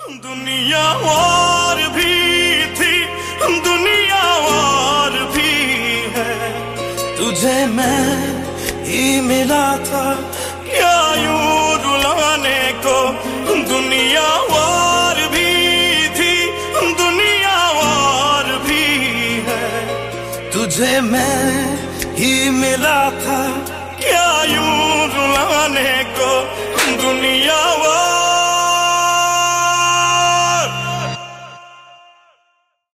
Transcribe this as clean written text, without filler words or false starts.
दुनिया और भी थी, दुनिया और भी है, तुझे मैं ही मिला था क्या यूं रुलाने को। दुनिया और भी थी, दुनिया और भी है, तुझे मैं ही मिला था क्या यूं रुलाने को। दुनिया